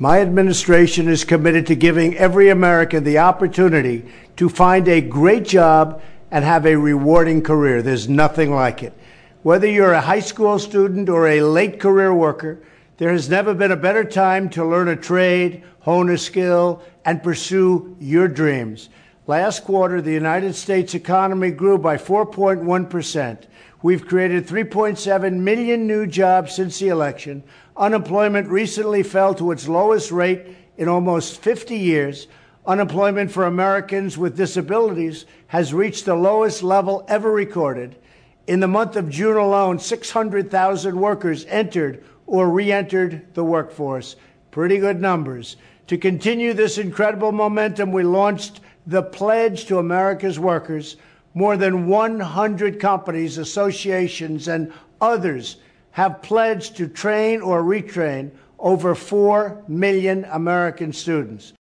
My administration is committed to giving every American the opportunity to find a great job and have a rewarding career. There's nothing like it. Whether you're a high school student or a late career worker, there has never been a better time to learn a trade, hone a skill, and pursue your dreams. Last quarter, the United States economy grew by 4.1%. We've created 3.7 million new jobs since the election. Unemployment recently fell to its lowest rate in almost 50 years. Unemployment for Americans with disabilities has reached the lowest level ever recorded. In the month of June alone, 600,000 workers entered or re-entered the workforce. Pretty good numbers. To continue this incredible momentum, we launched the Pledge to America's Workers. More than 100 companies, associations, and others have pledged to train or retrain over 4 million American students.